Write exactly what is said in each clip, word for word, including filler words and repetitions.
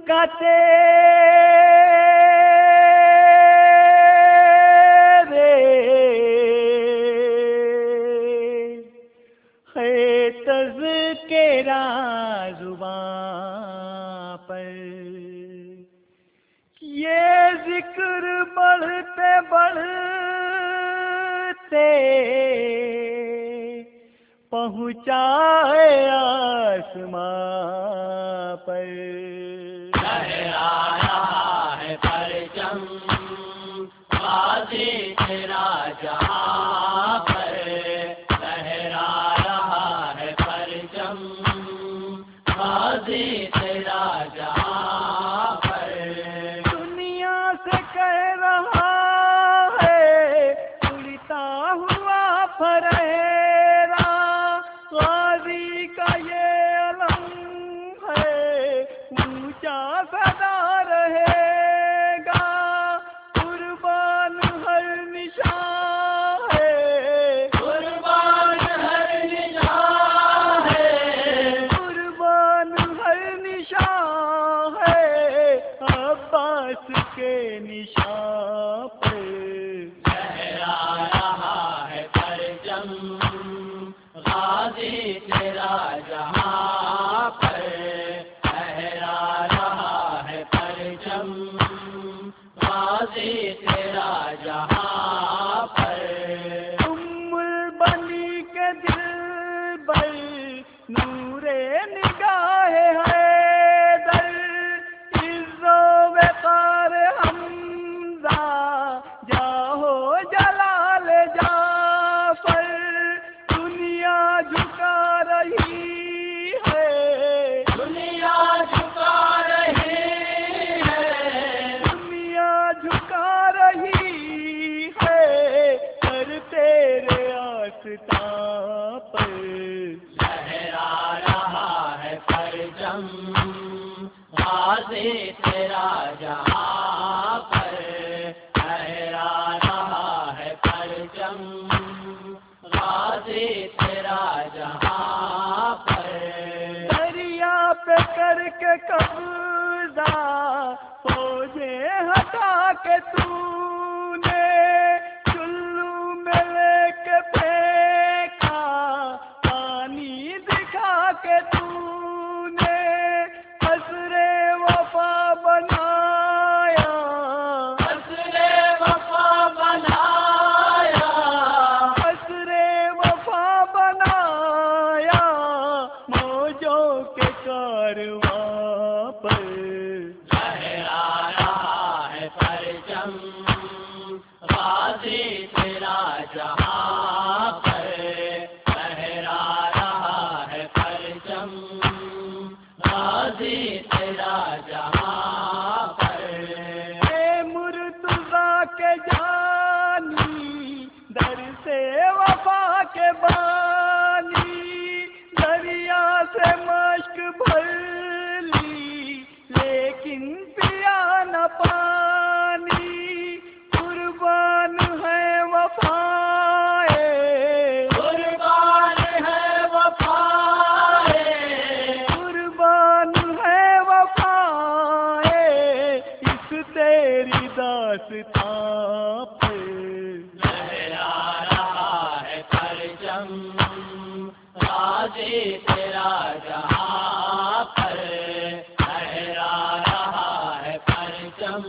کا تیرے ہے تذکرہ زباں پر، یہ ذکر بڑھتے بڑھتے پہنچائے آسماں پر، لہرایا ہے پرچم غازی تیرا جہاں پر، لہرایا ہے پرچم غازی تیرا جہاں پر، دنیا سے کہہ رہا ہے اڑتا ہوا پھریرا، غازی کا یہ علم ہے اونچا سدا رہے گا، قربان ہر نشان ہے، قربان ہر نشان ہے، قربان ہر نشان ہے، عباس کے نشان پر، لہرا رہا ہے پرچم غازی تیرا جہاں پر، لہرا رہا ہے پرچم غازی تیرا جہاں پر، ام البنی کے دل پر نور نگاہ حیدر، عز و وقار حمزہ جاہو جلال جعفر، دنیا جھکا رہی ہے، دنیا جھکا رہی ہے، دنیا جھکا رہی ہے سر تیرے آستاں پر، لہرا رہا ہے پرچم غازی تیرا جہاں پر، لہرا رہا ہے پرچم غازی تیرا جہاں پر، دریا پہ کر کے قبضہ فوجیں ہٹا کے تو نے چلو میں لے کے پھینکا، پانی دکھا کے تو نے قصر وفا بنایا، قصر وفا بنایا، قصر وفا بنایا موجوں کے کارواں پر، لہرا رہا ہے پرچم غازی تیرا جہاں پر، لہرا رہا ہے پرچم غازی تیرا جہاں پر، اے مرتضیٰ کے جانی در سے وفا کے بانی، دریا سے مشک بھر لی لیکن پیا نہ پانی، قربان ہے وفائے، قربان ہے وفائے، قربان ہے وفائے اس تیری داستاں پر، لہرا رہا ہے پرچم غازی تیرا جہاں پر، لہرا رہا ہے پرچم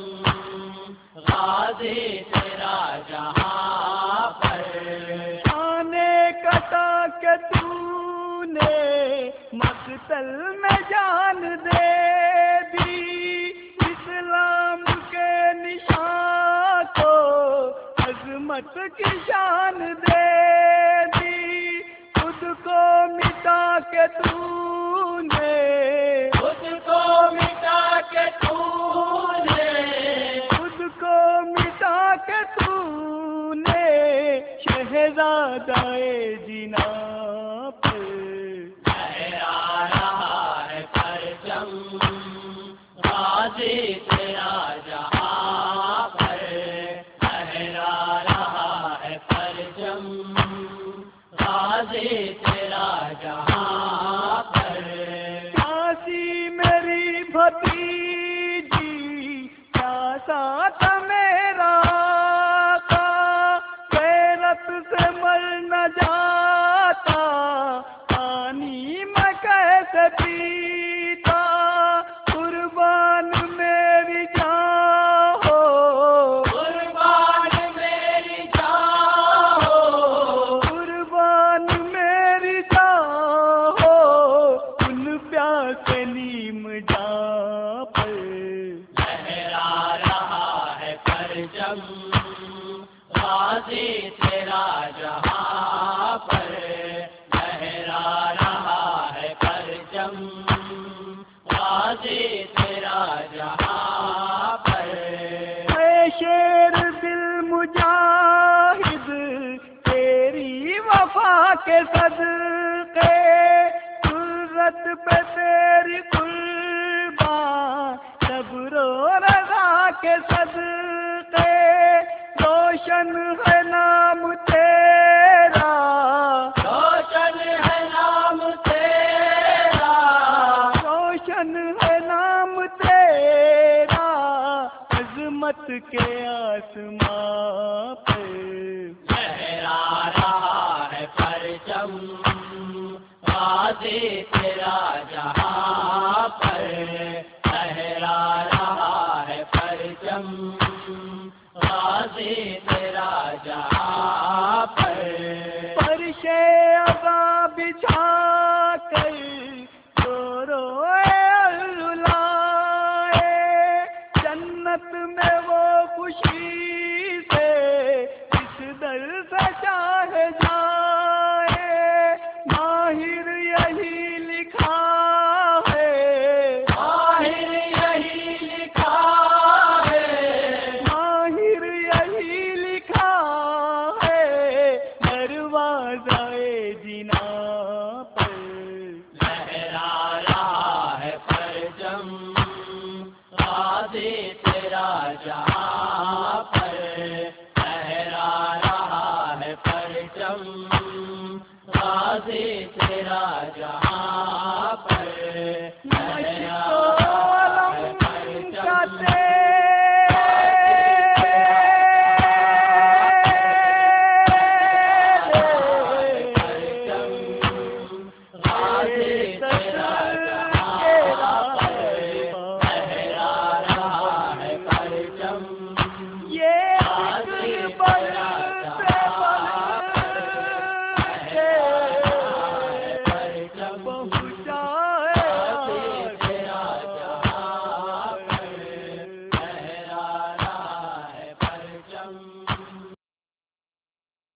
غازی تیرا جہاں پر، آنے کٹا کے تو نے مقتل میں جان دے دی، اسلام کے نشان کو عظمت کی شان دے دی، خود کو مٹا کے تو نے، خود کو مٹا کے تو نے، خود کو مٹا کے تو نے شہزادہ جنا پر، لہرا رہا ہے پرچم غازی تیرا جہاں پر، لہرا رہا ہے پرچم غازی تیرا جہاں پر، کاسی میری بھتی جہاں پر لہرا رہا ہے پرچم غازی تیرا جہاں پر لہرا رہا ہے پرچم غازی تیرا جہاں پر اے شیر دل مجاہد تیری وفا کے صدقے سرت پہ تیری قربان صبر و رضا کے صدقے روشن ہے نام تیرا روشن ہے نام تیرا روشن ہے نام تیرا عظمت کے آسمان پہ لہرا رہا ہے پرچم غازی تیرا جہاں پر لہرا رہا ہے پرچم غازی تیرا جہاں پر فرش عزا بچھا کر رو روئے رلائے جنت میں وہ خوشی